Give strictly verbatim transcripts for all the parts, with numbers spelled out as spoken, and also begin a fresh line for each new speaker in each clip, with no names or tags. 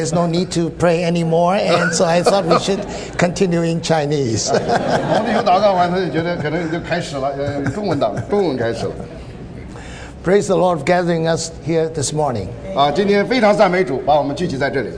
there's no need to pray anymore, and so I thought we should continue in Chinese.
我们以后祷告完，他就觉得可能就开始了，呃，中文档，中文开始了。
Praise the Lord for gathering us here this morning.
啊，今天非常赞美主，把我们聚集在这里。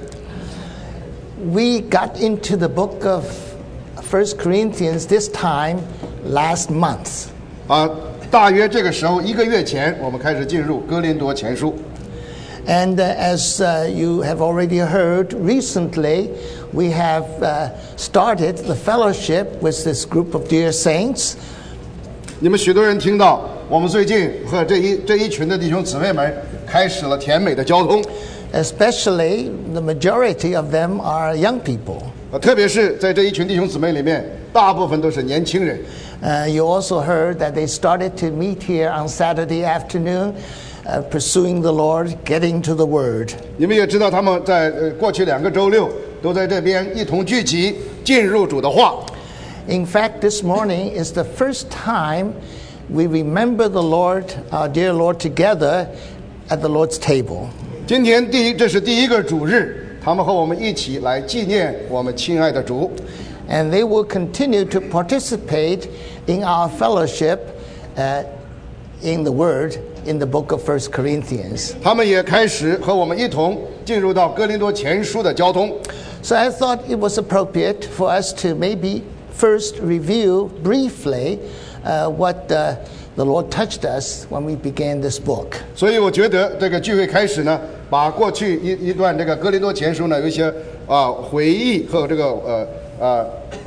We got into the book of First Corinthians this time last month.
啊，大约这个时候一个月前，我们开始进入哥林多前书。
And uh, as uh, you have already heard, recently we have uh, started the fellowship with this group of dear saints.
你们许多人听到，我们最近和这一这一群的弟兄姊妹们开始了甜美的交通。
Especially the majority of them are young people.
啊，特别是在这一群弟兄姊妹里面，大部分都是年轻人。
Uh, you also heard that they started to meet here on Saturday afternoon, uh, pursuing the Lord, getting to the Word.
你们也知道，他们在呃过去两个周六都在这边一同聚集，进入主的话。
In fact, this morning is the first time we remember the Lord, our dear Lord, together at the Lord's table.
今天第一，这是第一个主日，他们和我们一起来纪念我们亲爱的主。
And they will continue to participate in our fellowship uh, in the Word in the book of First Corinthians.
他们也开始和我们一同进入到哥林多前书的交通。
So I thought it was appropriate for us to maybe first review briefly uh, what uh, the Lord touched us when we began this book.
所以我觉得这个聚会开始呢，把过去一一段这个哥林多前书呢有一些啊、呃、回忆和这个呃呃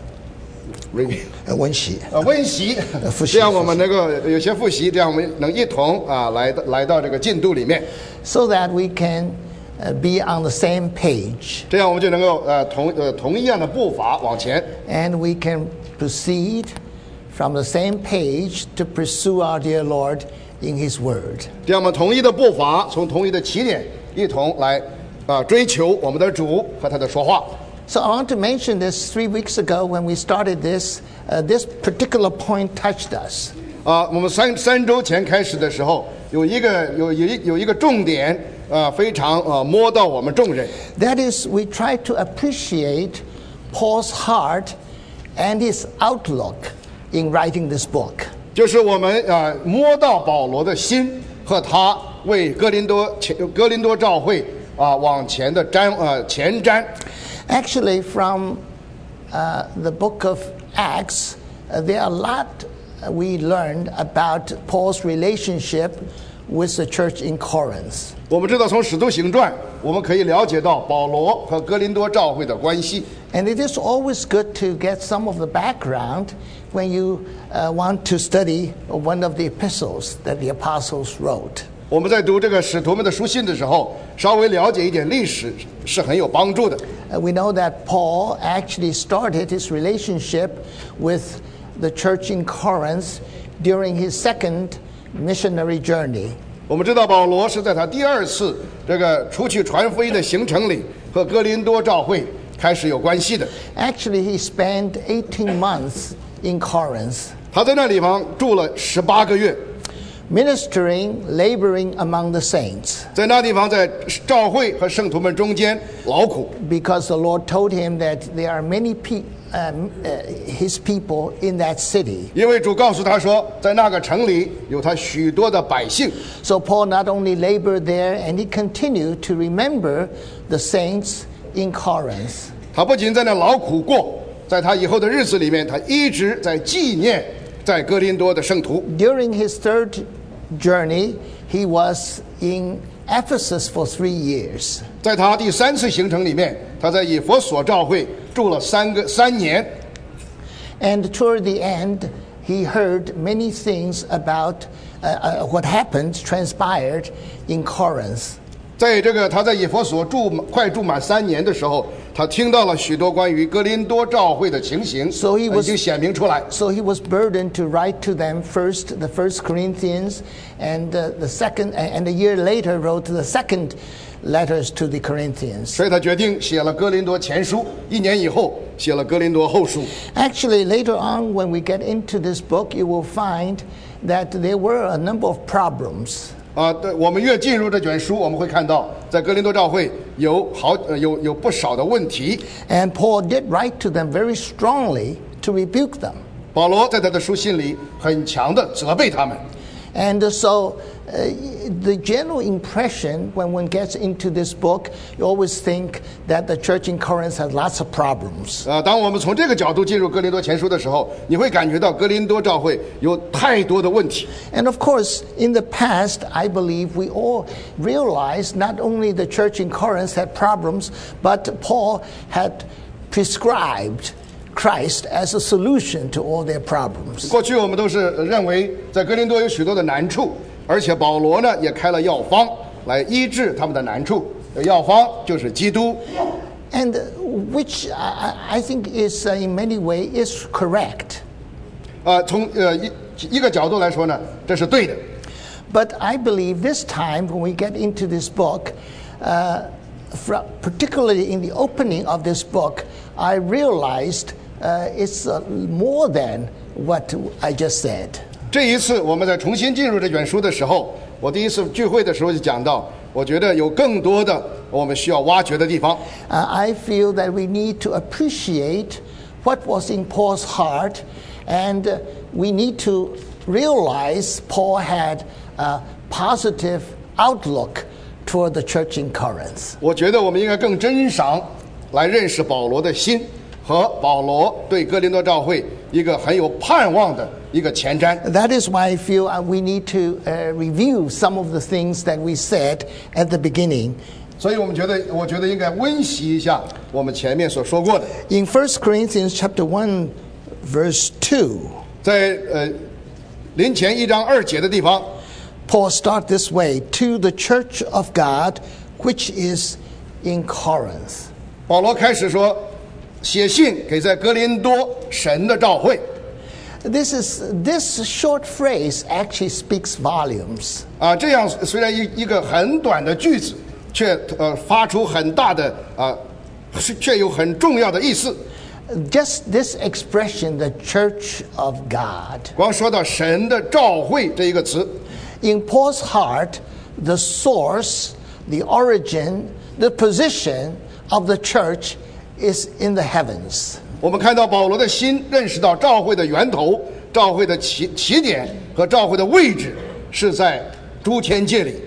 review
呃温习
呃温习，
复习
这样我们能够有些复习，这样我们能一同啊来到来到这个进度里面，
so that we can uh, be on the same page
这样我们就能够呃同呃同一样的步伐往前，
and we can proceed from the same page to pursue our dear Lord in His Word.
这样我们同一的步伐，从同一的起点，一同来啊、呃、追求我们的主和他的说话。
So I want to mention this three weeks ago when we started this, uh, this particular point touched us.
啊，我们三三周前开始的时候，有一个有有一有一个重点啊，非常啊摸到我们众人。
That is, we try to appreciate Paul's heart and his outlook in writing this book.
就是我们啊摸到保罗的心和他为哥林多前哥林多教会啊往前的瞻啊前瞻。
Actually, from uh, the book of Acts, uh, there are a lot we learned about Paul's relationship with the church in Corinth.
我们知道从使徒行传，我们可以了解到保罗和哥林多教会的关系。
And it is always good to get some of the background when you uh, want to study one of the epistles that the apostles wrote.
我们在读这个使徒们的书信的时候，稍微了解一点历史是很有帮助的。
Uh, we know that Paul actually started his relationship with the church in Corinth during his second missionary journey.
我们知道保罗是在他第二次这个出去传福音的行程里，和哥林多教会开始有关系的。
Actually, he spent eighteen months in Corinth,
他在那地方住了十八个月，
ministering, laboring among the saints,
在那地方在教会和圣徒们中间劳苦，
because the Lord told him that there are many pe- um, uh, his people in that city.
因为主告诉他说，在那个城里有他许多的百姓。
So Paul not only labored there, and he continued to remember the saints in Corinth.
他不仅在那劳苦过，在他以后的日子里面，他一直在纪念在哥林多的圣徒。
During his third journey, he was in Ephesus for three years.
在他第三次行程里面，他在以弗所教会住了三个三年。
And toward the end, he heard many things about uh, uh, what happened, transpired in Corinth.
在这个他在以弗所住快住满三年的时候，他听到了许多关于哥林多教会的情形，
So he was-
已经显明出来。
So he was burdened to write to them first the First Corinthians, and uh, the second, and a year later wrote the second letters to the Corinthians.
所以他决定写了哥林多前书，一年以后写了哥林多后书。
Actually, later on, when we get into this book, you will find that there were a number of problems
啊，对，我们越进入这卷书，我们会看到，在哥林多教会有好呃有有不少的问题。
And Paul did write to them very strongly to rebuke them.
保罗在他的书信里很强的责备他们。
And so uh, the general impression when one gets into this book, you always think that the church in Corinth has lots of problems.
呃，当我们从这个角度进入哥林多前书的时候，你会感觉到哥林多教会有太多的问题。
And of course, in the past, I believe we all realized not only the church in Corinth had problems, but Paul had prescribed Christ as a solution to all their problems.
过去我们都是认为在哥林多有许多的难处，而且保罗呢也开了药方来医治他们的难处。药方就是基督。
And which I, I think is uh, in many ways is correct.
呃，从呃一一个角度来说呢，这是对的。
But I believe this time when we get into this book, uh, from, particularly in the opening of this book, I realized uh, it's uh, more than what I just said.
这一次我们在重新进入这卷书的时候，我第一次聚会的时候就讲到，我觉得有更多的我们需要挖掘的地方。
Uh, I feel that we need to appreciate what was in Paul's heart, and uh, we need to realize Paul had a positive outlook toward the church in Corinth.
我觉得我们应该更珍赏来认识保罗的心和保罗对哥林多教会一个很有盼望的一个前瞻。
That is why I feel uh, we need to uh, review some of the things that we said at the beginning.
所以我们觉得，我觉得应该温习一下我们前面所说过的。
In First Corinthians chapter one, verse two,
在呃临前一章二节的地方，
Paul starts this way: to the church of God, which is in Corinth.
保罗开始说，写信给在哥林多神的教会。
This is this short phrase actually speaks volumes.
啊，这样虽然一一个很短的句子，却呃发出很大的啊，是却有很重要的意思。
Just this expression, the church of God.
光说到神的教会这一个词，
In Paul's heart, the source, the origin, the position of the church is in the heavens.
我们看到保罗的心认识到教会的源头、教会的起起点和教会的位置是在诸天界里。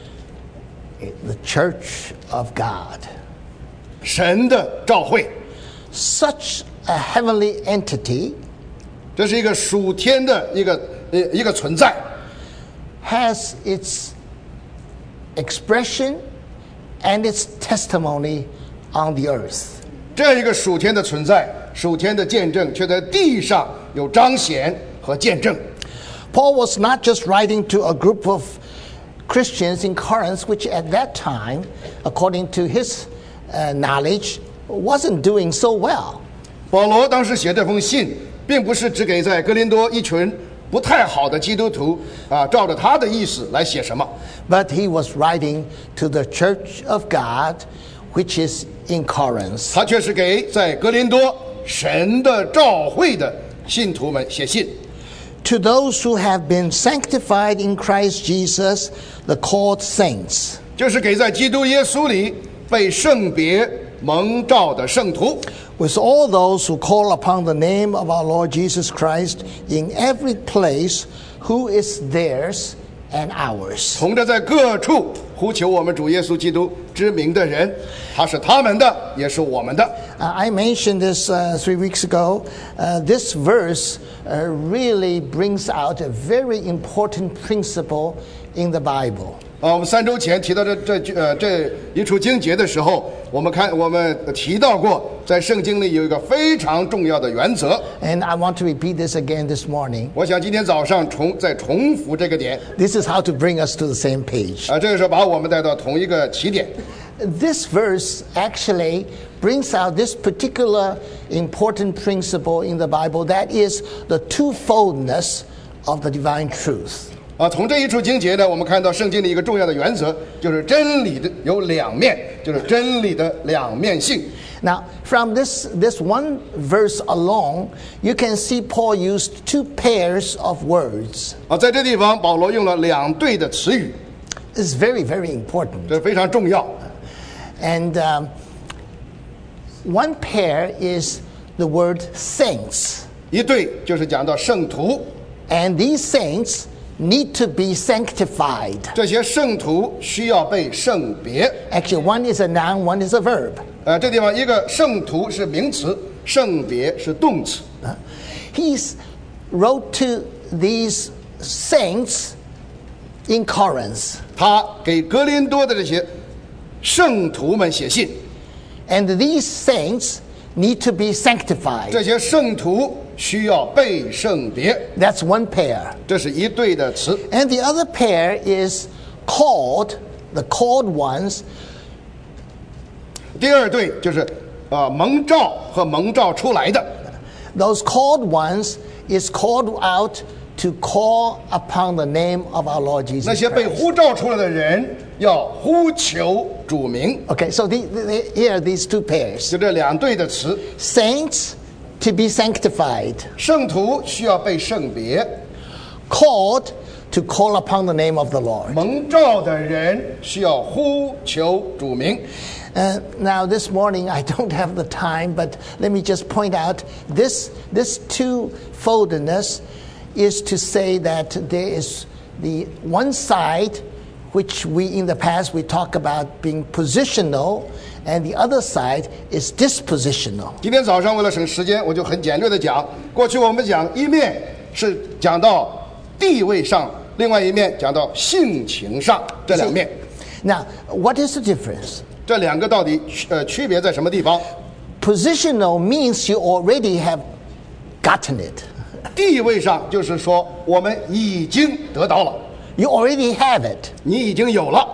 The church of God.
神的教会，
Such a heavenly entity
这是一个属天的一个呃一个存在，
has its expression and its testimony on the earth.
这样一个属天的存在、属天的见证，却在地上有彰显和见证。
Paul was not just writing to a group of Christians in Corinth, which at that time, according to his uh, knowledge, wasn't doing so well.
保罗当时写这封信，并不是只给在哥林多一群不太好的基督徒啊，照着他的意思来写什么。
But he was writing to the church of God, which is in Corinth.
他却是给在哥林多神的教会的信徒们写信。
To those who have been sanctified in Christ Jesus, the called saints.
就是给在基督耶稣里被圣别蒙召的圣徒。
With all those who call upon the name of our Lord Jesus Christ in every place, who is theirs and ours.
同着在各处呼求我们主耶稣基督之名的人，他是他们的，也是我们的。
Uh, I mentioned this uh, three weeks ago. Uh, this verse uh, really brings out a very important principle in the Bible.
啊，我们三周前提到这这句呃这一处经节的时候，我们看我们提到过，在圣经里有一个非常重要的原则。
And I want to repeat this again this morning.
我想今天早上重再重复这个点。
This is how to bring us to the same page.
啊，这个是把我们带到同一个起点。
This verse actually brings out this particular important principle in the Bible, that is the twofoldness of the divine truth.
啊，从这一处经节呢，我们看到圣经的一个重要的原则，就是真理的有两面，就是真理的两面性。
Now, from this, this one verse alone, you can see Paul used two pairs of words.
啊，在这地方，保罗用了两对的词语。
is very, very important.
这非常重要。
And um, one pair is the word saints.
一对就是讲到圣徒，
And these saints need to be sanctified.
这些圣徒需要被圣别。
Actually, one is a noun, one is a verb.
呃，这地方一个圣徒是名词，圣别是动词。
He wrote to these saints in Corinth.
他给哥林多的这些圣徒们写信，
And these saints need to be sanctified.
这些圣徒需要被圣别，
That's one pair.
这是一对的词。
And the other pair is called, the called ones.
第二对就是啊、呃、蒙召和蒙召出来的，
Those called ones is called out to call upon the name of our Lord
那
Jesus
些被
Christ.
呼召出来的人要呼求主名，
Okay, so the, the, here are these two pairs.
就这两对的词。
Saints to be sanctified,
圣徒需要被圣别，
called to call upon the name of the Lord.
蒙召的人需要呼求主名。
Uh, now, this morning I don't have the time, but let me just point out this this two-foldedness is to say that there is the one side, which we in the past we talk about being positional, and the other side is dispositional.
今天早上为了省时间，我就很简略的讲。过去我们讲一面是讲到地位上，另外一面讲到性情上，这两面，
Now, what is the difference?
这两个到底呃区别在什么地方？
Positional means you already have gotten it.
地位上就是说我们已经得到了，
You already have it.
你已经有了。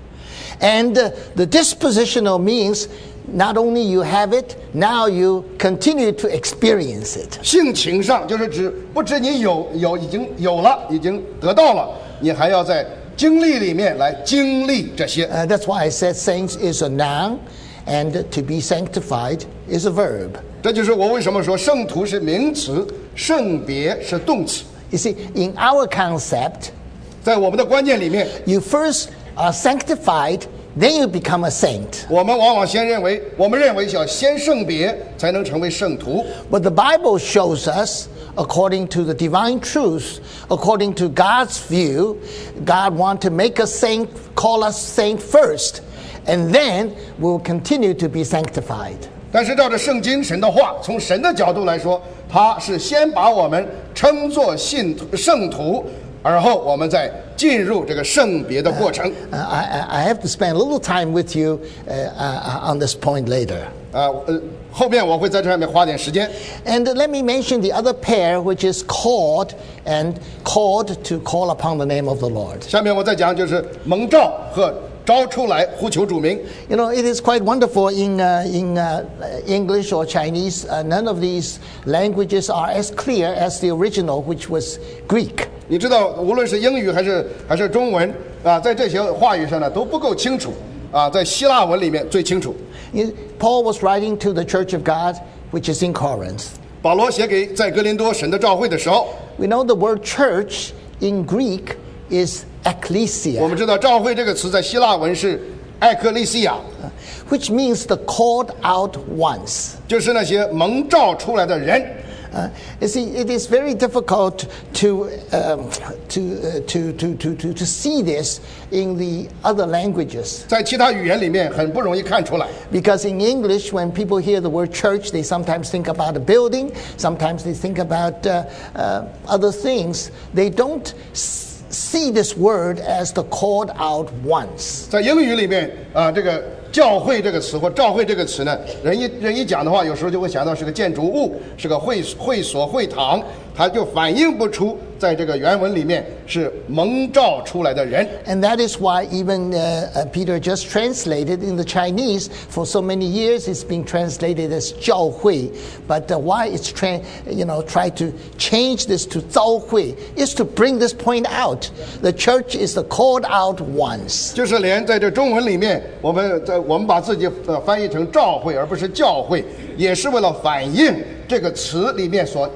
And uh, the dispositional means not only you have it, now you continue to experience it.
性情上就是指不止你有有已经有了，已经得到了，你还要在经历里面来经历这些。
Uh, that's why I said saints is a noun and to be sanctified is a verb.
这就是我为什么说圣徒是名词，圣别是动词。
You see, in our concept,
在我们的观念里面，
you first are sanctified, then you become a saint.
我们往往先认为，我们认为要先圣别才能成为圣徒。
But the Bible shows us, according to the divine truth, according to God's view, God wants to make us saint, call us saint first, and then we'll continue to be sanctified.
但是照着圣经神的话，从神的角度来说，他是先把我们称作信徒圣徒，而后我们再进入这个圣别的过程。
Uh, I, I have to spend a little time with you uh, uh, on this point later.
啊，呃，后面我会在这上面花点时间。
And let me mention the other pair, which is called and called to call upon the name of the Lord.
下面我再讲就是蒙召和招出来呼求主名。
You know, it is quite wonderful in, uh, in uh, English or Chinese. Uh, none of these languages are as clear as the original, which was Greek.
你知道，无论是英语还是还是中文啊，在这些话语上呢都不够清楚啊，在希腊文里面最清楚。
You- Paul was writing to the Church of God, which is in Corinth.
保罗写给在哥林多神的召会的时候，
We know the word church in Greek is
我
ecclesia,
们知道召会这个词在希腊文是艾克利西亚，
which means the called out ones.
就是那些蒙召出来的人。
Uh, you see, it is very difficult to, um, to, uh, to, to, to, to, to see this in the other languages.
在其他语言里面很不容易看出来，
Because in English, when people hear the word church, they sometimes think about a building, sometimes they think about uh, uh, other things. They don't s- see this word as the called out ones.
在英语里面啊，这个教会这个词或召会这个词呢，人一人一讲的话，有时候就会想到是个建筑物，是个会会所、会堂，它就反映不出在这个原文里面是蒙召出来的人。
And that is why even uh, uh, Peter just translated in the Chinese, for so many years it's been translated as 教会. But uh, why it's, tra- you know, try to change this to 召会 is to bring this point out. The church is the called out ones.
就是连在这中文里面，我们在我们把自己呃翻译成召会而不是教会，也是为了反映这个词里面所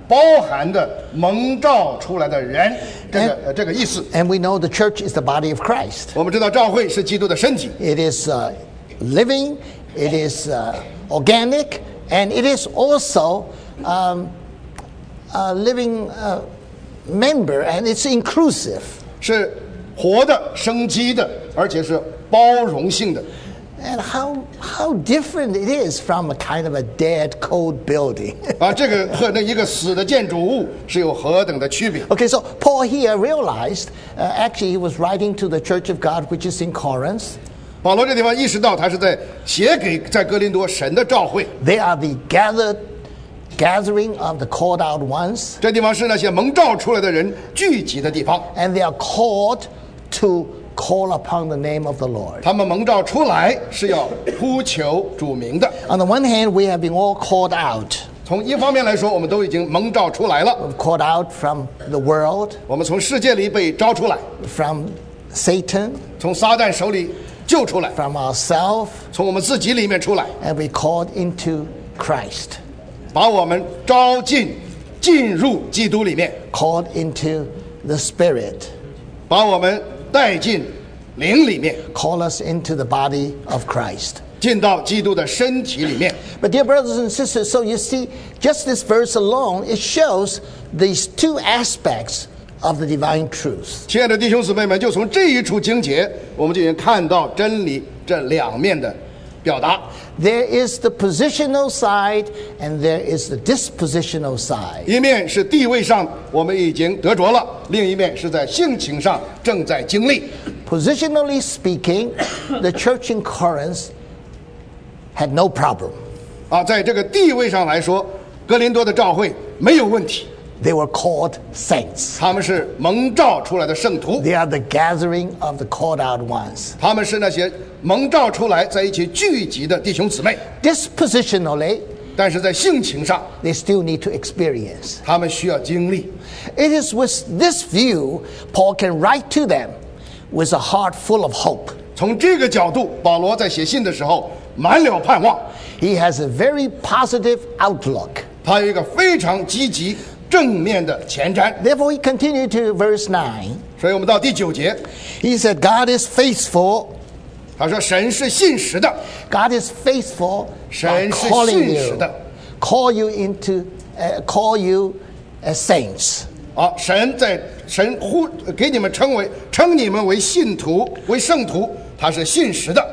包含的蒙召出来的人，这个呃这个意思。
And we know the church is the body of Christ.
我们知道教会是基督的身体，
It is uh, living, it is uh, organic, and it is also um, a living uh, member, and it's inclusive.
是活的、生机的，而且是包容性的。
And how how different it is from a kind of a dead, cold building.
啊，这个和那一个死的建筑物是有何等的区别？
Okay, so Paul here realized, uh, actually he was writing to the church of God, which is in Corinth.
保罗这地方意识到，他是在写给在哥林多神的召会。
They are the gathered gathering of the called out ones,
这地方是那些蒙召出来的人聚集的地方，
and they are called to call upon the name of the Lord.
他们蒙召出来是要呼求主名的。
On the one hand, we have been all called out.
从一方面来说，我们都已经蒙召出来了，
We're called out from the world,
我们从世界里被招出来，
from Satan,
从撒旦手里救出来，
from ourselves,
从我们自己里面出来，
and we called into Christ,
把我们招进进入基督里面，
called into the Spirit,
把我们带进灵里面，
call us into the body of Christ.
进到基督的身体里面。
But dear brothers and sisters, so you see, just this verse alone, it shows these two aspects of the divine truth.
亲爱的弟兄姊妹们，就从这一处经节，我们就已经看到真理这两面的表达。
There is the positional side and there is the dispositional side.
一面是地位上我们已经得着了，另一面是在性情上正在经历。
Positionally speaking, the church in Corinth had no problem.
啊，在这个地位上来说，哥林多的教会没有问题，
They were called saints.
他们是蒙召出来的圣徒，
They are the gathering of the called out ones.
他们是那些蒙召出来在一起聚集的弟兄姊妹。
Dispositionally,
但是在性情上，
they still need to experience.
他们需要经历。
It is with this view Paul can write to them with a heart full of hope.
从这个角度，保罗在写信的时候满了盼望，
He has a very positive outlook.
他有一个非常积极正面的前瞻。
Therefore, he continued to verse nine.
所以我们到第九节，
He said, God is faithful.
他说神是信实的，
God is faithful by
神是
calling
信实
you,
的。
call you into, uh, call you as saints.
啊，神在神呼给你们称为称你们为信徒为圣徒，他是信实的。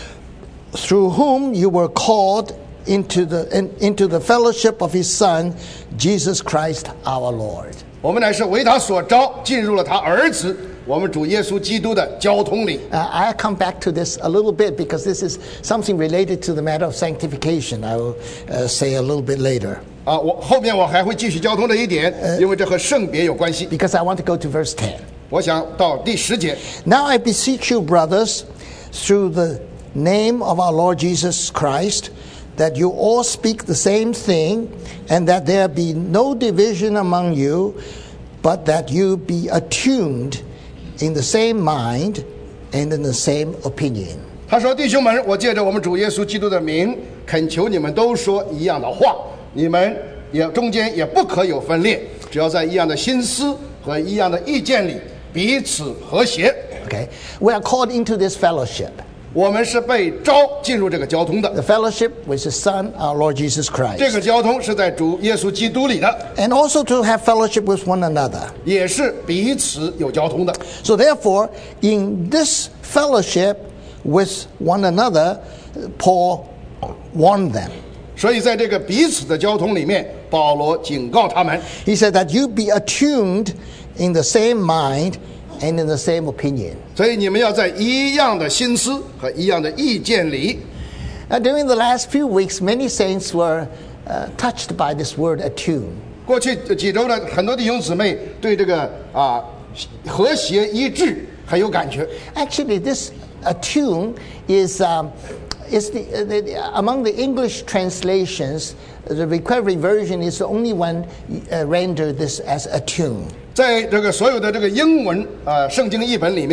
Through whom you were called into the in, into the fellowship of His Son, Jesus Christ our Lord.
我们乃是为他所招，进入了他儿子我们主耶稣基督的交通里。
Uh, I'll come back to this a little bit because this is something related to the matter of sanctification. I will uh, say a little bit later.
啊，我后面我还会继续交通这一点，因为这和圣别有关系。
Because I want to go to verse ten.
我想到第十节，
Now I beseech you, brothers, through the name of our Lord Jesus Christ, that you all speak the same thing, and that there be no division among you, but that you be attuned in the same mind and in the same opinion.
他说：“弟兄们，我借着我们主耶稣基督的名，恳求你们都说一样的话，你们也中间也不可有分裂，只要在一样的心思和一样的意见里彼此和谐。
Okay? We are called into this fellowship.
我们是被招进入这个交通的，
The fellowship with His Son, our Lord Jesus
这
Christ.
个交通是在主耶稣基督里的，
And also to have fellowship with one another.
也是彼此有交通的。
So therefore, in this fellowship with one another, Paul warned them.
所以在这个彼此的交通里面，保罗警告他们，
He said that you be attuned in the same mind and in the same opinion.
所以你们要在一样的心思和一样的意见里。
Now, during the last few weeks, many saints were uh, touched by this word attune.
过去几周呢，很多弟兄姊妹对这个啊和谐一致很有感觉。
Actually, this attune is um, is the, uh, the among the English translations. The recovery version is the only one uh, rendered this as attune.
在这个所有的这个英文呃圣经译本里面，这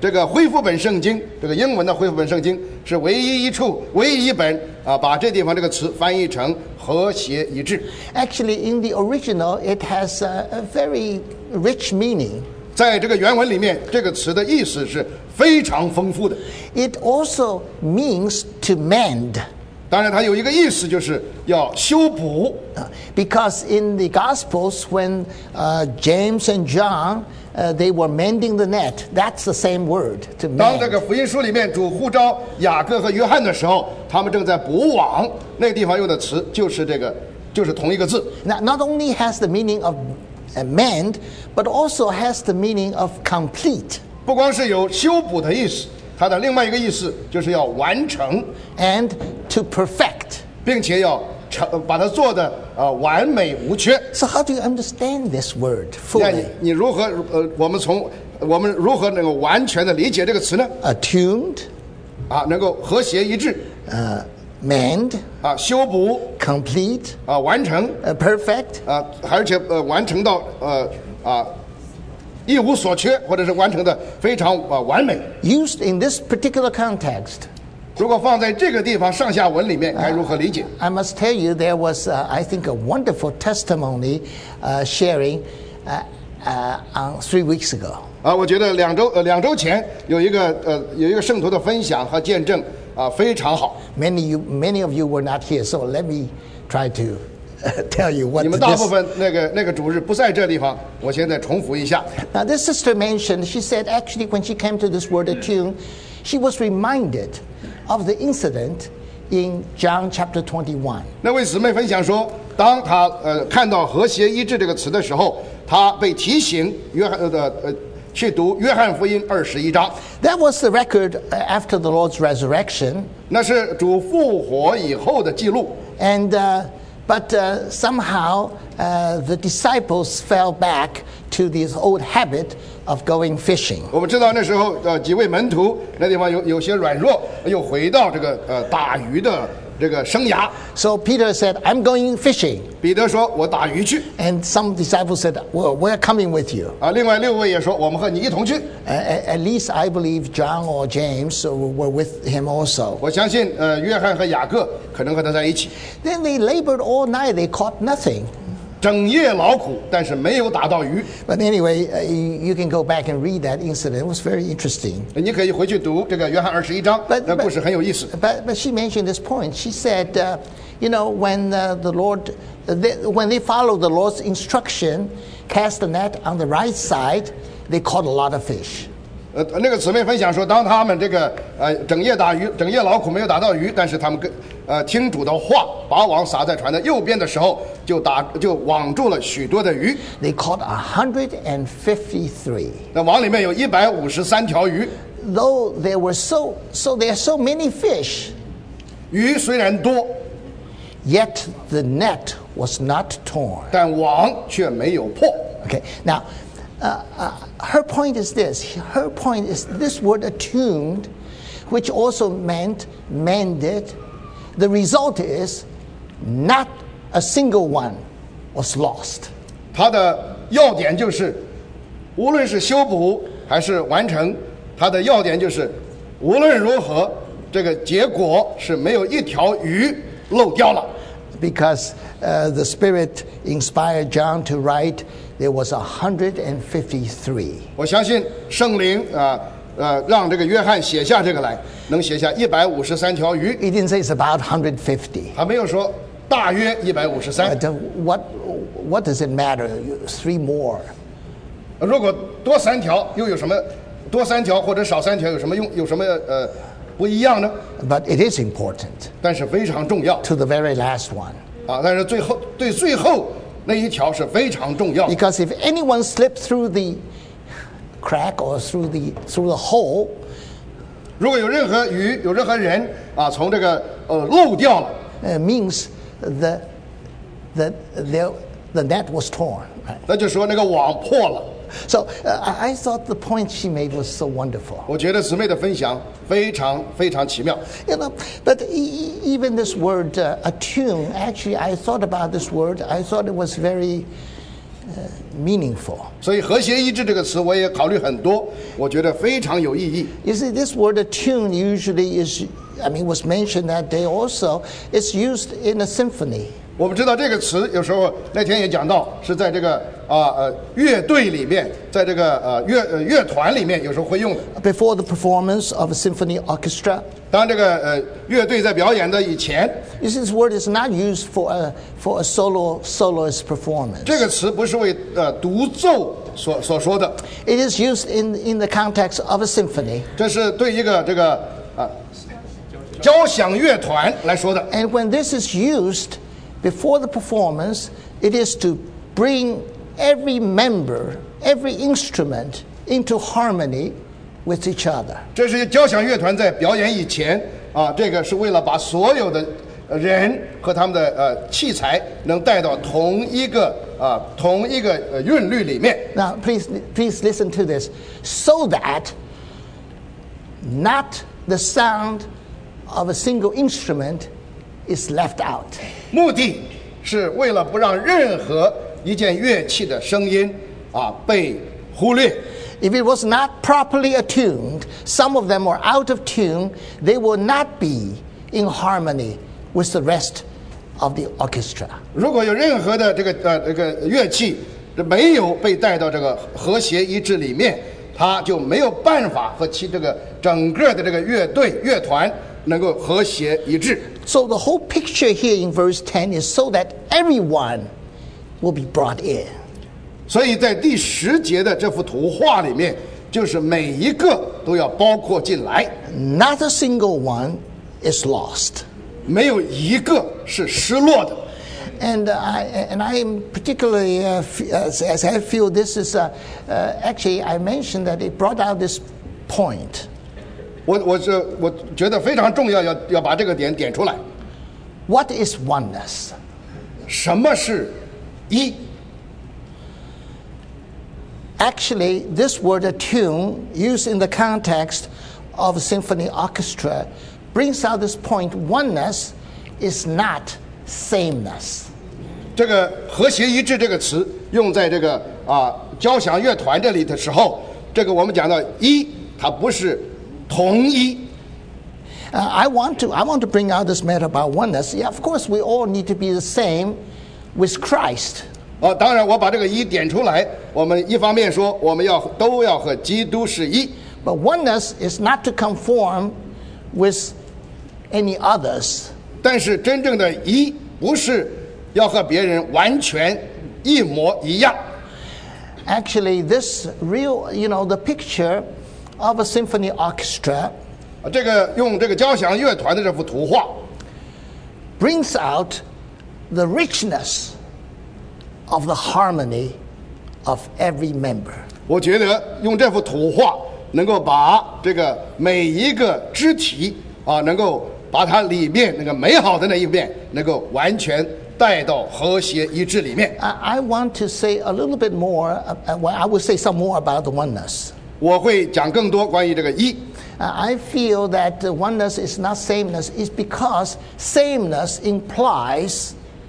这个恢复本圣经，这个英文的恢复本圣经是唯一一处、唯一一本啊，把这地方这个词翻译成和谐一致。
Actually, in the original, it has a, a very rich meaning.
在这个原文里面，这个词的意思是非常丰富的。
It also means to mend.
当然，它有一个意思，就是要修补。
Because in the Gospels, when uh, James and John, uh, they were mending the net. That's the same word, to
当这
mend.
个福音书里面主呼召雅各和约翰的时候，他们正在补网，那个地方用的词就是这个，就是同一个字。
Now, not only has the meaning of uh, mend, but also has the meaning of complete.
不光是有修补的意思，它的另外一个意思就是要完成，
And to perfect.
并且要成把它做的呃完美无缺。
So how do you understand this word
那你
fully?
你如何呃，我们从我们如何能够完全的理解这个词呢？
Attuned,
啊，能够和谐一致
uh, mend,
啊，修补
complete,
啊，完成
uh, perfect.
啊，而且呃完成到呃啊一无所缺，或者是完成的非常啊完美。
Used in this particular context.
如果放在这个地方上下文里面，该如何理解？
I must tell you, there was, uh, I think, a wonderful testimony uh, sharing uh, uh, uh, three weeks ago.
啊，我觉得两周呃两周前有一个呃有一个圣徒的分享和见证啊非常好。
Many, you, many of you were not here, so let me try to uh, tell you what
你们大部
this...
分那个那个主日不在这地方，我现在重复一下。
Now, this sister mentioned, she said, actually, when she came to this word attune, she was reminded of the incident in John chapter twenty-one.
那位姊妹分享说，当她呃看到和谐一致这个词的时候，她被提醒约翰的呃去读约翰福音二十一章，
That was the record uh, after the Lord's resurrection.
那是主复活以后的记录。
And uh, but uh, somehow uh, the disciples fell back to this old habit of going fishing.
我们知道那时候呃几位门徒那地方有有些软弱，又回到这个呃打鱼的这个生涯。
So Peter said, I'm going fishing.
彼得说：“我打鱼去。
And some disciples said, well, we're coming with you. ”
啊，另外六位也说：“我们和你一同去。”
Uh, at at least I believe John or James were with him also.
我相信呃约翰和雅各可能和他在一起，
Then they labored all night. They caught nothing.
整夜劳苦，但是没有打到鱼。
But anyway, uh, you, you can go back and read that incident. It was very interesting.
你可以回去读这个约翰二十一章，
But-
那故事很有意思。
But, but she mentioned this point. She said, uh, you know, when uh, the Lord, uh, they, when they followed the Lord's instruction, cast the net on the right side, they caught a lot of fish.
呃，那个姊妹分享说，当他们这个呃整夜打鱼，整夜劳苦没有打到鱼，但是他们跟呃听主的话，把网撒在船的右边的时候，就打就网住了许多的鱼。
They caught one hundred fifty-three.
那网里面有一百五十三条鱼，
Though there were so, so there are so many fish,
鱼虽然多，
yet the net was not torn.
但网却没有破。
Okay, now, uh, uh, her point is this. Her point is this word attuned, which also meant mended. The result is not a single one was lost.
它的要点就是，无论是修补还是完成，它的要点就是，无论如何，这个结果是没有一条鱼漏掉了。
Because uh, the Spirit inspired John to write, there was one hundred fifty-three.
我相信圣灵啊呃让这个约翰写下这个来，能写下一百五十三条鱼，
He didn't say it's about one hundred fifty.
还没有说大约一百五十三。
But uh, what, what does it matter? Three more.
如果多三条又有什么？多三条或者少三条有什么用？有什么呃不一样呢？
But it is important
但是非常重要
to the very last one.
啊！但是最后对最后那一条是非常重要的。
Because if anyone slipped through the crack or through the, through the hole,
如果有任何鱼、有任何人啊从这个呃漏掉了，
it means the, the, the, the net was torn. Right?
那就说那个网破了。
So uh, I I thought the point she made was so wonderful.
我觉得姊妹的分享非常非常奇妙。
You know, but e- e- even this word uh, attune, actually, I thought about this word. I thought it was very uh, meaningful.
所以和谐一致这个词我也考虑很多，我觉得非常有意义。
You see, this word attune usually is, I mean, was mentioned that day also. It's used in a symphony.
我们知道这个词有时候那天也讲到，是在这个啊呃乐队里面，在这个呃乐呃乐团里面有时候会用的。
Before the performance of a symphony orchestra.
当这个呃乐队在表演的以前，
You see, this word is not used for a, for a solo soloist performance.
这个词不是为呃独奏所所说的，
It is used in, in the context of a symphony.
这是对一个这个啊交响乐团来说的。
And when this is used before the performance, it is to bring every member, every instrument into harmony with each other.
这是交响乐团在表演以前啊，这个是为了把所有的人和他们的呃器材能带到同一个啊同一个呃韵律里面。
Now, please, please listen to this. So that not the sound of a single instrument is left out.
目的是为了不让任何一件乐器的声音啊被忽略。
If it was not properly attuned, some of them were out of tune, they will not be in harmony with the rest of the orchestra.
如果有任何的这个呃这个乐器没有被带到这个和谐一致里面，它就没有办法和其这个整个的这个乐队乐团能够和谐一致。
So the whole picture here in verse ten is so that everyone will be brought in.
所以在第十节的这幅图画里面，就是每一个都要包括进来，
Not a single one is lost.
没有一个是失落的。
And uh, I and I am particularly uh, f- as, as I feel this is uh, uh, actually I mentioned that it brought out this point.
我我是我觉得非常重要，要要把这个点点出来。
What is oneness?
什么是一？
Actually, this word attune, used in the context of a symphony orchestra, brings out this point: oneness is not sameness.
这个和谐一致这个词用在这个啊交响乐团这里的时候，这个我们讲到一，它不是同一。
Uh, I want to I want to bring out this matter about oneness. Yeah, of course, we all need to be the same with Christ.
哦，当然我把这个一点出来，我们一方面说我们要都要和基督是一，
But oneness is not to conform with any others.
但是真正的一不是要和别人完全一模一样。
Actually, this real, you know, the picture of a symphony orchestra
啊这个用这个交响乐团的这幅图画，
brings out the richness of the harmony of every member.
我觉得用这幅图画能够把这个每一个肢体啊，能够把它里面那个美好的那一面，能够完全带到和谐一致里面。
I, I want to say a little bit more, uh, uh, well, I will say some more about the oneness.
我会讲更多关于这个一。
Uh, I feel that uh, oneness is not sameness is because sameness implies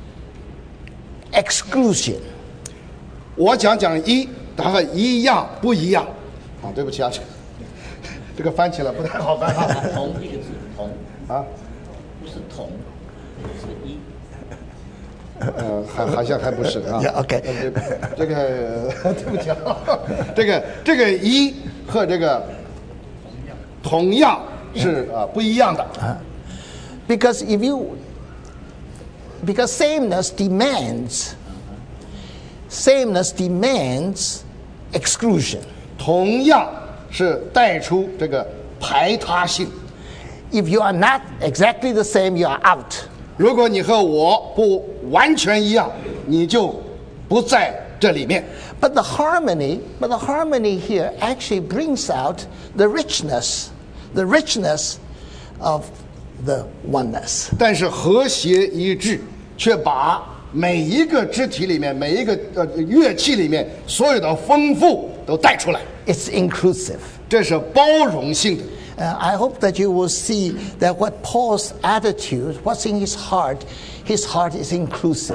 exclusion.
我讲讲一，它和一样不一样。啊，对不起啊，这这个翻起来不太好翻啊。
同一个字，同
啊，
不是同，是一。
呃，还好像还不是啊。
Yeah, okay.
呃这个这个对不起啊，这个这个一和这个同样是啊不一样的。
Because if you, because sameness demands, sameness demands exclusion.
同样是带出这个排他性。
If you are not exactly the same, you are out.
如果你和我不完全一样，你就不在这里面。
But the harmony, but the harmony here actually brings out the richness, the richness of the oneness.
但是和谐一致却把每一个肢体里面、每一个呃乐器里面所有的丰富都带出来，
It's inclusive.
这是包容性的。
Uh, I hope that you will see that what Paul's attitude, what's in his heart, his heart is inclusive.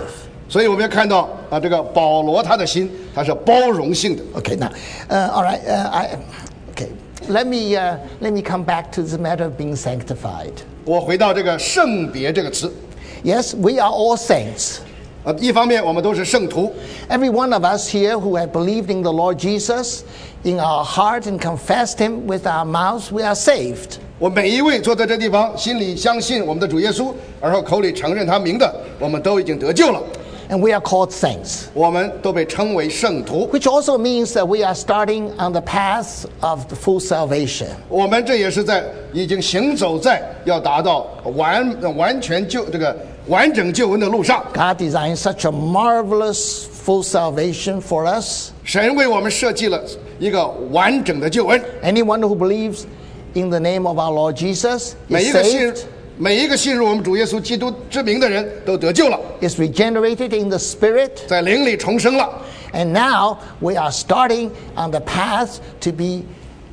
所以我们要看到啊，这个保罗他的心他是包容性的。
Okay, now, uh, all right, uh, I, okay. Let me, uh, let me come back to the matter of being sanctified.
我回到这个圣别这个词，
Yes, we are all saints.
呃，一方面我们都是圣徒，
Every one of us here who have believed in the Lord Jesus in our heart and confessed him with our mouths, we are saved.
我每一位坐在这地方，心里相信我们的主耶稣，而后口里承认他名的，我们都已经得救了，
And we are called saints,
我们都被称为圣徒。
which also means that we are starting on the path of the full salvation.
我们这也是在已经行走在要达到完完全救这个完整救恩的路上。
God designed such a marvelous full salvation for us.
神为我们设计了一个完整的救恩，
Anyone who believes in the name of our Lord Jesus
每
is
一个信
saved,
每一个信入我们主耶稣基督之名的人都得救了，
is regenerated in the Spirit,
在灵里重生了。
and now we are starting on the path to be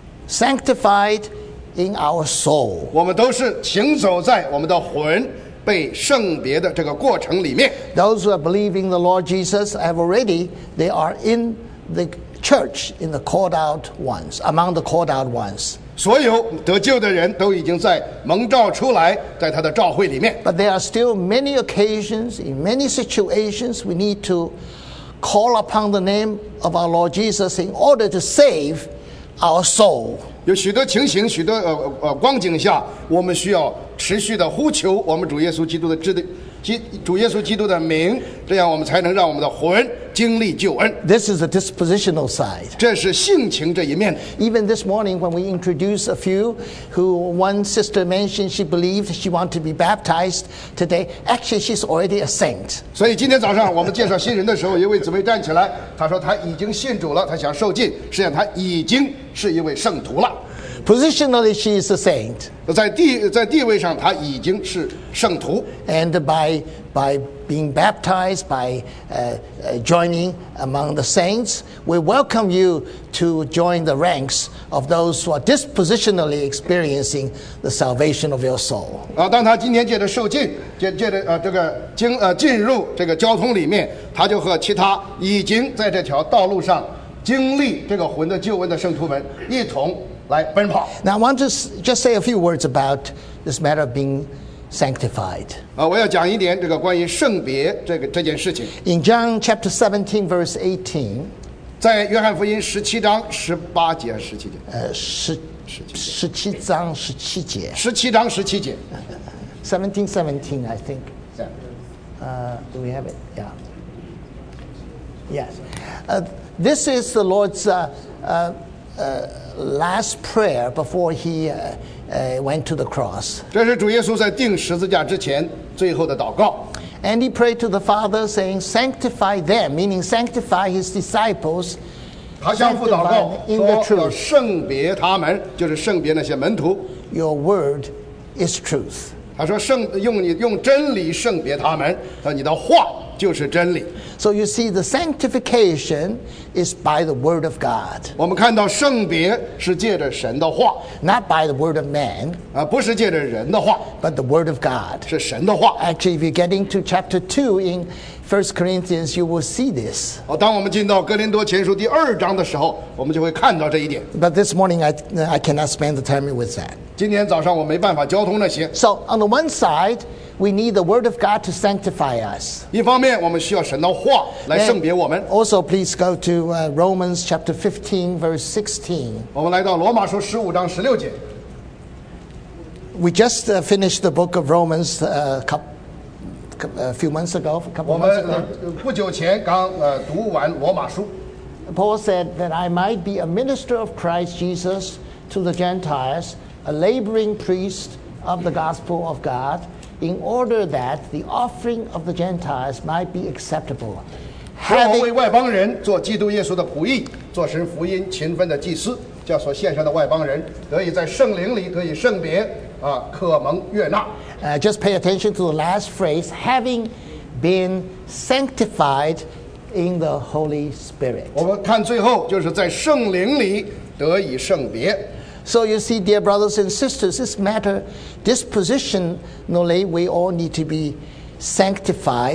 sanctified in our soul.
我们都是行走在我们的魂被圣别的这个过程里面。
Those who are believing the Lord Jesus have already, they are in the church, in the called out ones, among the called out ones.
所有得救的人都已经在蒙召出来，在他的召会里面。
But there are still many occasions, in many situations, we need to call upon the name of our Lord Jesus in order to save our soul.
有许多情形，许多呃呃光景下，我们需要持续的呼求我们主耶稣基督的知的基主耶稣基督的名，这样我们才能让我们的魂经历救恩。
This is the dispositional side.
这是性情这一面的。
Even this morning when we introduced a few who one sister mentioned she believed she wanted to be baptized today, actually she's already a saint.
所以今天早上我们介绍新人的时候，有一位姊妹站起来，她说她已经信主了，她想受浸，实际上她已经是一位圣徒了。
Positionally she is a saint.
在地在地位上，她已经是圣徒。
And by, by being baptized, by uh, uh, joining among the saints, we welcome you to join the ranks of those who are dispositionally experiencing the salvation of your soul.
啊，当他今天借着受浸，借借着呃这个经呃进入这个交通里面，他就和其他已经在这条道路上经历这个魂的救恩的圣徒们一同来奔跑。
Now I want to s- just say a few words about this matter of being sanctified.
啊，我要讲一点这个关于圣别这个这件事情，
In John chapter seventeen, verse eighteen,
在约翰福音十七章十八节还是十七节？
呃，十十七章十七节
十七章十七节。
，seventeen seventeen, I think. Uh, do we have it? Yeah. Yes. Uh, this is the Lord's uh, uh, uh, last prayer before he uh, uh, went to the cross.
这是主耶稣在钉十字架之前最后的祷告。
And he prayed to the Father, saying, Sanctify them, meaning sanctify his disciples,
他向父祷告
sanctify in the
说要
truth.
圣别他们，就是圣别那些门徒。
Your word is truth.
他说圣用你用真理圣别他们，他说你的话就是真理。
So you see, the sanctification is by the word of God,
我们看到圣别是借着神的话，
not by the word of man,
啊，不是借着人的话，
but the word of God.
是神的话。
Actually, if you get into chapter two in First Corinthians, you will see this.
哦，当我们进到哥林多前书第二章的时候，我们就会看到这一点。
But this morning, I, I cannot spend the time with that.
今天早上我没办法交通那些，
So, on the one side, we need the word of God to sanctify us.
一方面我们需要神的话来圣别我们。
Also, please go to uh, Romans chapter fifteen, verse sixteen.
我们来到罗马书十五章十六节，
We just uh, finished the book of Romans uh, a coup- a few months ago, a couple
我
of
们
months ago.
呃不久前刚呃读完罗马书。
Paul said that I might be a minister of Christ Jesus to the Gentiles, a laboring priest of the gospel of God, in order that the offering of the Gentiles might be acceptable.
让我为
Having,
外邦人做基督耶稣的仆役，做神福音勤奋的祭司，叫所献上的外邦人得以在圣灵里得以圣别啊，可蒙悦纳。
uh, just pay attention to the last phrase, having been sanctified in the Holy Spirit.
我们看最后就是在圣灵里得以圣别。
So you see, dear brothers and sisters, this matter, dispositionally, we all need to be sanctified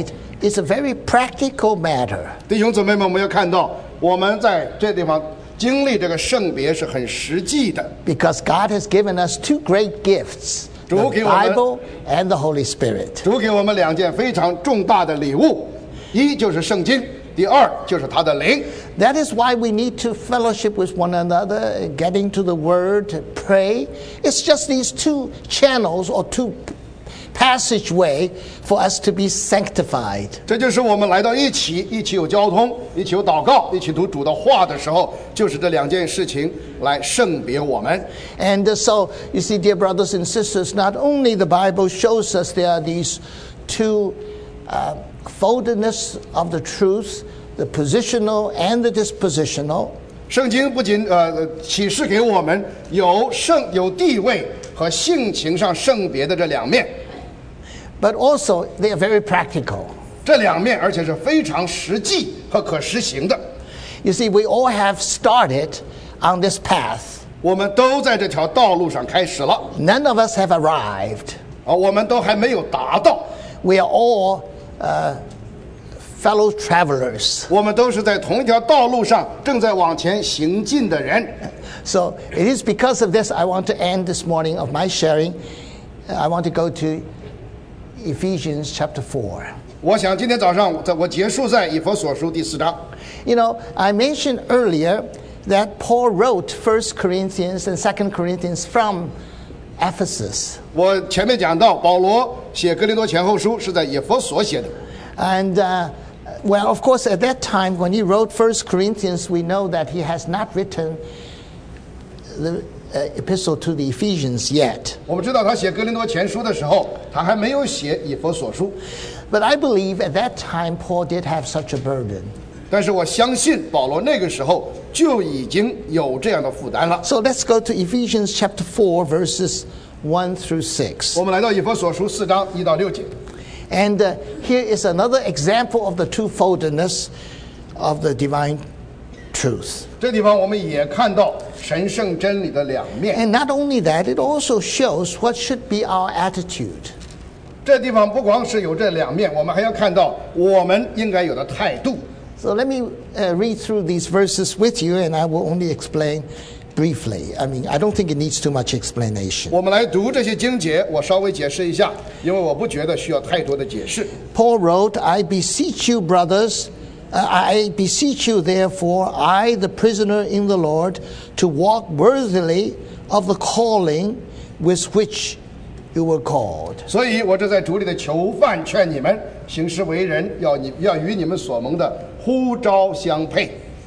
is a very practical matter.
弟兄姊妹们，我们要看到我们在这地方经历这个圣别是很实际的。
Because God has given us two great gifts, the
主给我们-
Bible and the Holy Spirit.
主给我们两件非常重大的礼物，一就是圣经，第二就是他的灵。
That is why we need to fellowship with one another, get into the Word, pray. It's just these two channels or two passageway for us to be sanctified.
这就是我们来到一起，一起有交通，一起有祷告，一起读主的话的时候，就是这两件事情来圣别我们。
And uh, so, you see, dear brothers and sisters, not only the Bible shows us there are these two uh, foldedness of the truth, the positional and the dispositional.
圣经不仅呃启示给我们有圣有地位和性情上圣别的这两面，
But also, they are very practical.
这两面而且是非常实际和可实行的。
You see, we all have started on this path.
我们都在这条道路上开始了
None of us have arrived.
啊，我们都还没有达到，
We are all uh, fellow travelers.
我们都是在同一条道路上正在往前行进的人。
So it is because of this I want to end this morning of my sharing. I want to go to Ephesians chapter four.
我想今天早上在我结束在以弗所书第四章。
You know, I mentioned earlier that Paul wrote First Corinthians and Second Corinthians from Ephesus.
我前面讲到，保罗写哥林多前后书是在以弗所写的。
And, uh, well, of course, at that time when he wrote First Corinthians, we know that he has not written the uh, epistle to the Ephesians yet.
我们知道他写哥林多前书的时候，他还没有写以弗所书，
But I believe at that time Paul did have such a burden.
但是我相信保罗那个时候就已经有这样的负担了。
So let's go to Ephesians chapter four, verses one through six.
我们来到以弗所书四章一到六节。
And uh, here is another example of the twofoldedness of the divine truth.
这地方我们也看到神圣真理的两面。
And not only that, it also shows what should be our attitude.
这地方不光是有这两面，我们还要看到我们应该有的态度。
So let me uh, read through these verses with you, and I will only explain briefly. I mean, I don't think it needs too much explanation.
我们来读这些经节，我稍微解释一下，因为我不觉得需要太多的解释。
Paul wrote, I beseech you, brothers, uh, I beseech you, therefore, I, the prisoner in the Lord, to walk worthily of the calling with which you were called.
所以我这在主里的囚犯劝你们行事为人，要你要与你们所蒙的呼召相配，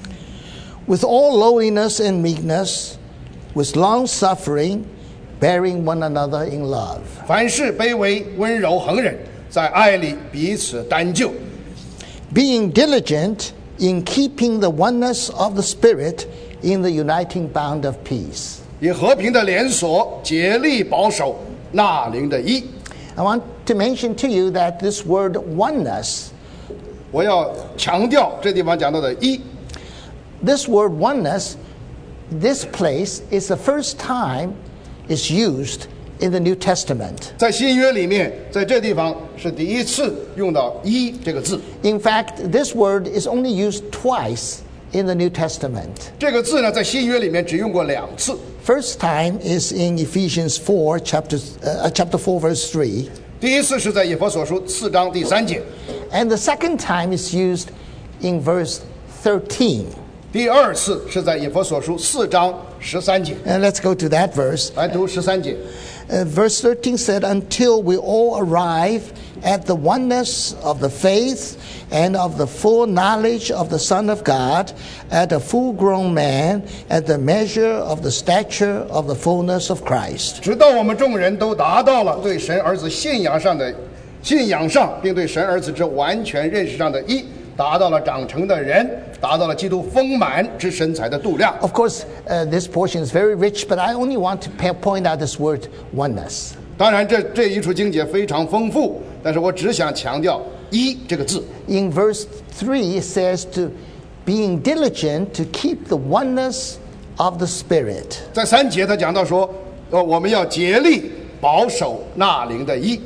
With all lowliness and meekness, with long suffering, bearing one another in love.
凡事卑微、温柔、恒忍，在爱里彼此担救，
Being diligent in keeping the oneness of the Spirit in the uniting bond of peace.
以和平的连锁竭力保守那灵的一。
I want to mention to you that this word oneness,
我要强调这地方讲到的一，
this word oneness, this place is the first time it's used in the New Testament.
在新约里面，在这地方是第一次用到一这个字。
In fact, this word is only used twice in the New Testament.
这个字呢，在新约里面只用过两次。
First time is in Ephesians four, chapter, uh, chapter four, verse three.
第一次是在以弗所书四章第三节，
And the second time is used in verse thirteen.
第二次是在以弗所书四章十三节。
And let's go to that verse.
来读十三节。
Uh, verse thirteen said, Until we all arrive at the oneness of the faith and of the full knowledge of the Son of God, at a full grown man, at the measure of the stature of the fullness of Christ.
直到我们众人都达到了对神儿子信仰上的信仰上，并对神儿子之完全认识上的一，达到了长成的人，达到了基督丰满之身材的度量。
Of course, uh, this portion is very rich, but I only want to pa- point out this word oneness.
当然这，这一处经节非常丰富，但是我只想强调“一”这个字。
In verse three, it says to being diligent to keep the oneness of the Spirit.
在三节他讲到说，呃，我们要竭力保守那灵的一。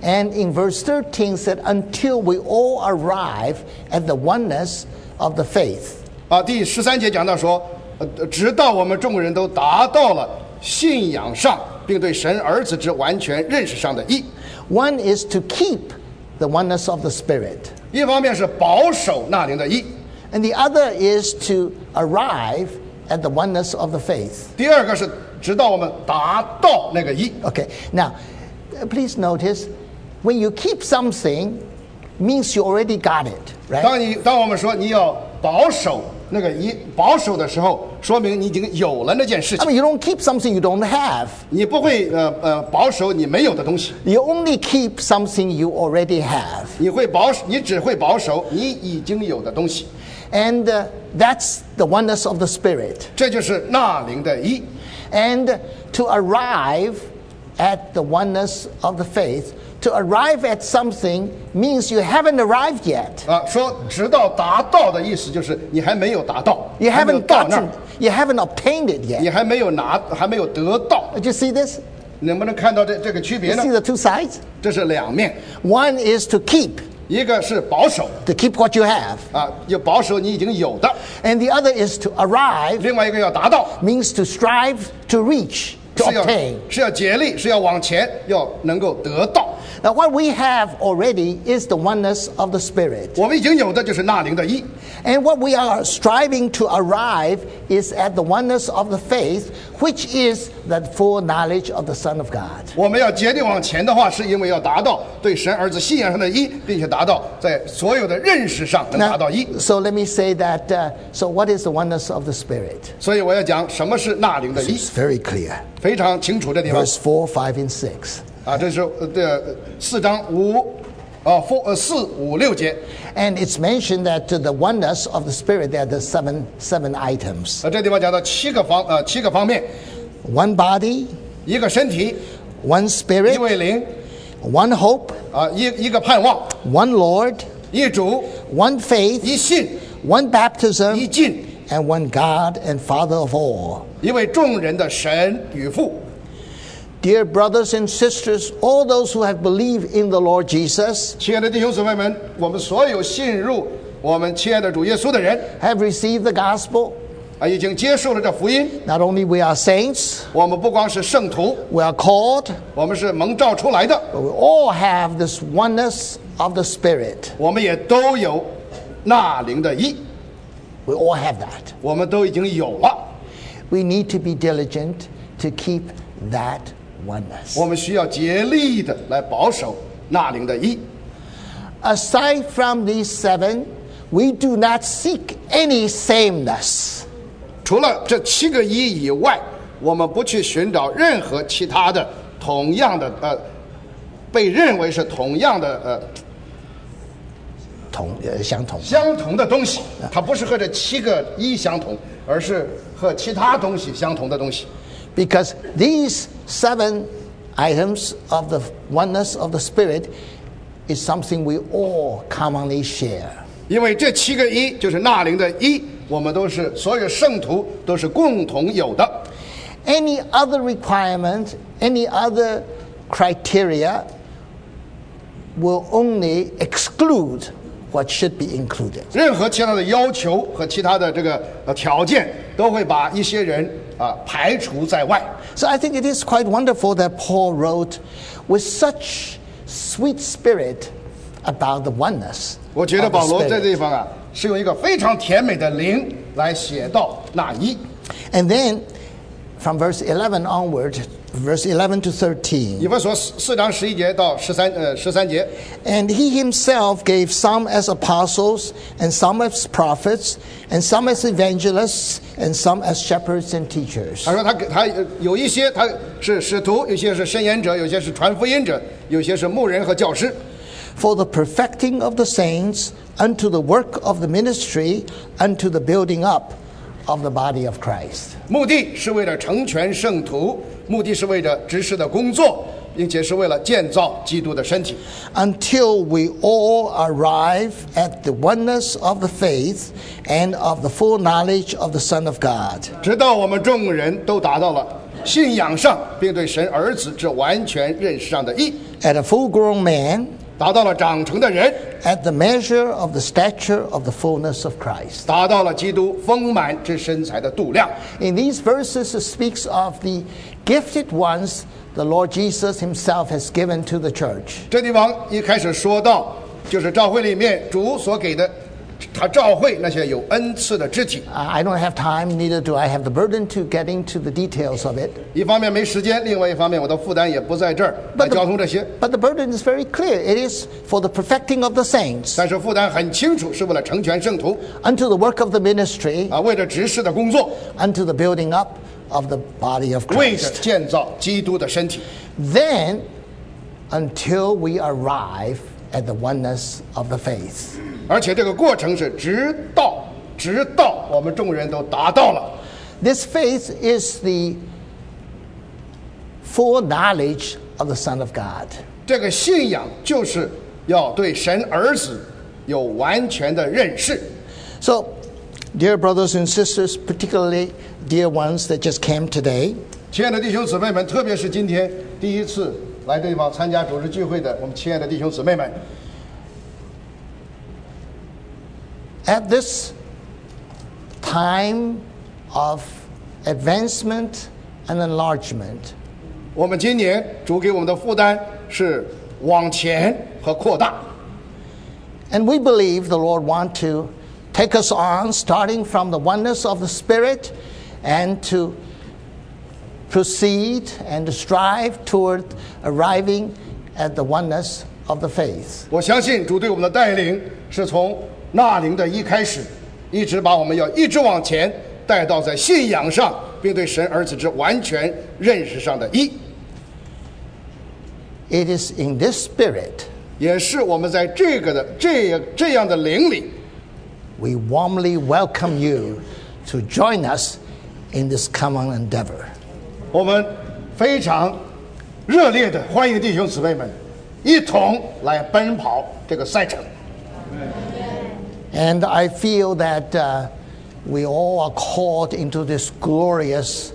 And in verse thirteen said, until we all arrive at the oneness of the faith.
啊，第十三节讲到说，呃，直到我们众人都达到了信仰上，并对神儿子之完全认识上的义。
One is to keep the oneness of the Spirit.
一方面是保守那灵的义，
And the other is to arrive at the oneness of the faith.
第二个是直到我们达到那个义。
Okay, now, uh, please notice, when you keep something, means you already got it, right?
当你当我们说你要保守那个义，保守的时候，说明你已经有了那件事
I
情。
mean, you don't keep something you don't have.
你不会呃呃保守你没有的东西，
You only keep something you already have.
你会保守，你只会保守你已经有的东西。
And uh, that's the oneness of the Spirit.
这就是纳灵的义。
And to arrive at the oneness of the faith, to arrive at something means you haven't arrived yet.
啊，说直到达到的意思就是你还没有达到，
You
还没有
haven't
到那儿
gotten, you haven't obtained it
你
yet.
还没有拿，还没有得到。
Did you see this?
能不能看到这这个区别
You
呢
see？the two sides?
这是两面，
One is to keep,
一个是保守
to keep what you have.
啊，要保守你已经有的；
And the other is to arrive,
另外一个要达到，
means to strive, to reach, to
是要
obtain.
是要竭力，是要往前，要能够得到。
Now, what we have already is the oneness of the Spirit.
我们已经有的就是纳灵的义，
And what we are striving to arrive is at the oneness of the faith, which is the full knowledge of the Son of God.
我们要竭力往前的话，是因为要达到对神儿子信仰上的义，并且达到在所有的认识上能达到义。
so let me say that, uh, so what is the oneness of the Spirit?
所以我要讲什么是纳灵的义，
It's very clear.
非常清楚这地方
Verse four, five, and six.
啊，这是呃这四章五啊四呃四五六节
And it's mentioned that to the oneness of the Spirit, there are the seven, seven items.
啊，这地方讲到七个方呃七个方面，
One body,
一个身体，
one
一
Spirit,
位灵
one hope,
啊，一一个盼望，
one Lord,
一主，
one faith,
一信，
one
一
baptism,
敬，
and one God and Father of all.
一位众人的神与父。
Dear brothers and sisters, all those who have believed in the Lord Jesus
亲爱的弟兄姊妹们，我们所有信入我们亲爱的主耶稣的人
have received the gospel.
啊，已经接受了这福音。
Not only we are saints,
我们不光是圣徒，
we are called,
我们是蒙召出来的，
but we all have this oneness of the Spirit.
我们也都有纳灵的义，
We all have that.
我们都已经有了。
We need to be diligent to keep that oneness.
我们需要竭力的来保守纳灵的义。
Aside from these seven, we do not seek any sameness.
除了这七个一以外，我们不去寻找任何其他的同样的呃，被认为是同样的呃
同呃相同。
相同的东西。它不是和这七个一相同，而是和其他东西相同的东西。
Because these seven items of the oneness of the Spirit is something we all commonly share.
因为这七个一就是纳灵的一，我们都是所有圣徒都是共同有的。
Any other requirement, any other criteria will only exclude what should be included.
任何其他的要求和其他的这个呃条件，都会把一些人啊排除在外。
So I think it is quite wonderful that Paul wrote with such sweet spirit about the oneness
我觉得
of the
保罗在这
Spirit.
地方啊，是用一个非常甜美的灵来写到那一。
And then from verse eleven onward, verse eleven to
以
thirteen.
弗所四四章十一节到十三呃十三节，
And he himself gave some as apostles, and some as prophets, and some as evangelists, and some as shepherds and teachers.
他说他给他呃有一些他是使徒，有些是申言者，有些是传福音者，有些是牧人和教师。
For the perfecting of the saints, unto the work of the ministry, unto the building up of the body of Christ.
目的是为了成全圣徒，目的是为了执事的工作，并且是为了建造基督的身体。
Until we all arrive at the oneness of the faith and of the full knowledge of the Son of God.
直到我们众人都达到了信仰上，并对神儿子之完全认识上的义，
at a full-grown man,
达到了长成的人，
at the measure of the stature of the fullness of Christ.
达到了基督丰满之身材的度量。
In these verses, it speaks of the gifted ones the Lord Jesus himself has given to the church.
这地方一开始说到，就是教会里面主所给的，他召会那些有恩赐的肢体。
I don't have time, neither do I have the burden to get into the details of it.
一方面没时间，另外一方面我的负担也不在这儿来
But
交通这些。
But the burden is very clear. It is for the perfecting of the saints,
但是负担很清楚，是为了成全圣徒
unto the work of the ministry,
啊，为了执事的工作，
unto the building up of the body of
为着
Christ.
建造基督的身体。
Then, until we arrive at the oneness of the faith.
而且这个过程是直到直到我们众人都达到了。
This faith is the full knowledge of the Son of God.
这个信仰就是要对神儿子有完全的认识。
So, dear brothers and sisters, particularly dear ones that just came today,
亲爱的弟兄姊妹们，特别是今天第一次来这地方参加主日聚会的我们亲爱的弟兄姊妹们，
at this time of advancement and enlargement,
我们今年主给我们的负担是往前和扩大。
and we believe the Lord want to take us on, starting from the oneness of the Spirit, and to proceed and to strive toward arriving at the oneness of the faith.
我相信主对我们的带领是从纳灵的一开始，一直把我们要一直往前带到在信仰上，并对神儿子之完全认识上的一。
It is in this spirit
也是我们在这个的这样这样的灵里，
we warmly welcome you to join us in this common endeavor.
我们非常热烈的欢迎弟兄姊妹们一同来奔跑这个赛程。
And I feel that uh, we all are called into this glorious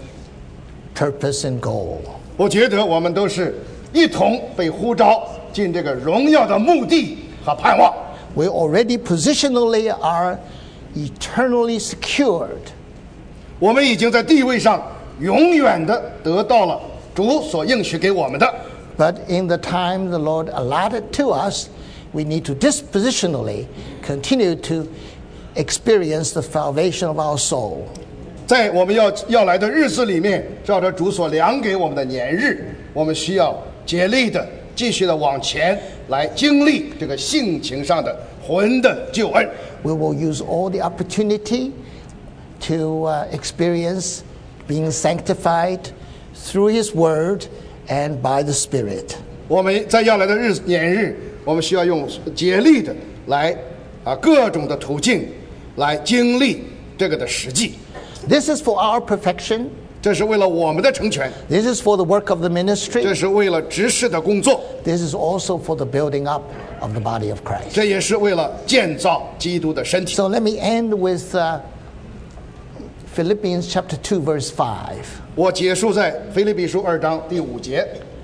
purpose and goal.
我觉得我们都是一同被呼召进这个荣耀的目的和盼望。
We already positionally are eternally secured.
我们已经在地位上永远的得到了主所应许给我们的。
But in the time the Lord allotted to us, we need to dispositionally continue to experience the salvation of our soul.
在我们要要来的日子里面，照着主所量给我们的年日，我们需要竭力的继续的往前来经历这个性情上的魂的救恩。
We will use all the opportunity to uh, experience being sanctified through His Word and by the Spirit.
我们在要来的日年日，我们需要用竭力的来啊各种的途径来经历这个的实际。
This is for our perfection.
这是为了我们的成全，
This is for the work of the
这
ministry.
是为了执事的工作，
This is also for the building up of the body of Christ.
这也是为了建造基督的身体。
So let me end with uh, Philippians chapter two, verse five.
我结束在腓立比书二章第五节，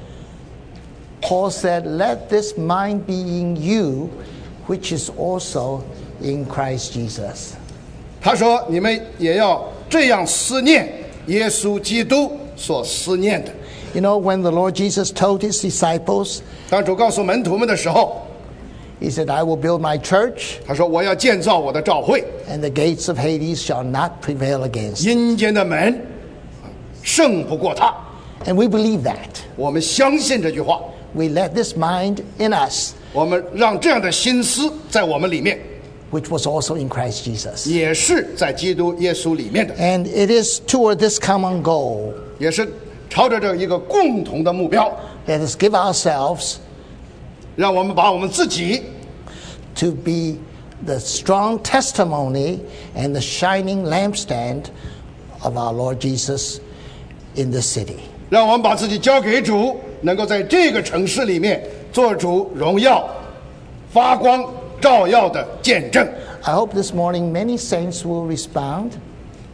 Paul said, "Let this mind be in you, which is also in Christ Jesus."
他说：“你们也要这样思念耶稣基督所思念的。
You know, when the Lord Jesus told his disciples,"
当主告诉门徒们的时候，
he said, "I will build my church,
他说：我要建造我的教会，
and the gates of Hades shall not prevail against it."
阴间的门胜不过他。
And we believe that.
我们相信这句话，
We let this mind in us,
我们让这样的心思在我们里面，
which was also in Christ Jesus.
也是在基督耶稣里面的，
And it is toward this common goal.
也是朝着这一个共同的目标，
Let us give ourselves
让我们把我们自己
to be the strong testimony and the shining lampstand of our Lord Jesus in this city.
让我们把自己交给主，能够在这个城市里面做主荣耀、发光、照耀的见证。
I hope this morning many saints will respond.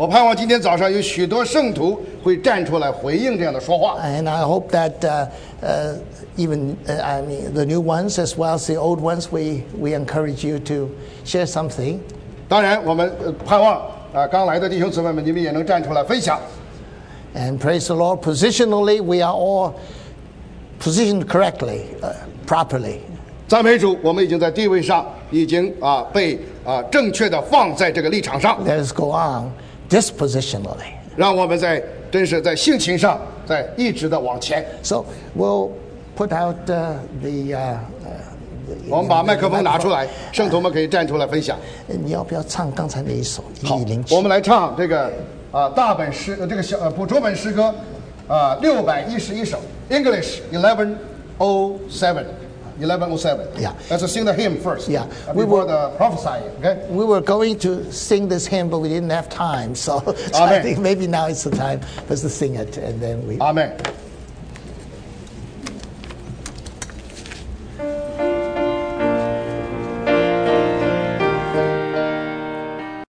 我盼望今天早上有许多圣徒会站出来回应这样的说话。
And I hope that uh, uh, even, uh, I mean, the new ones as well as the old ones, we, we encourage you to share something.
当然，我们呃盼望啊，刚来的弟兄姊妹们，你们也能站出来分享。
And praise the Lord, positionally, we are all positioned correctly, uh, properly.
赞美主，我们已经在地位上已经啊被啊正确的放在这个立场上，
Let us go on dispositionally.
让我们在真是在性情上在一直的往前。
So we'll put out uh, the. Uh, uh, the
我们把麦克风拿出来，圣徒们可以站出来分享。
你要不要唱刚才那一首
好
一零七？
我们来唱这个啊大本诗呃这个小呃捕捉本诗歌啊六百一十一首 English eleven oh seven eleven oh seven.
Yeah.
Let's sing the hymn first.
Yeah.
Uh,
We
before
will-
the prophesying. Okay.
We were going to sing this hymn, but we didn't have time. So, so I
Amen.
think maybe now it's the time for us to sing it, and then we.
Amen.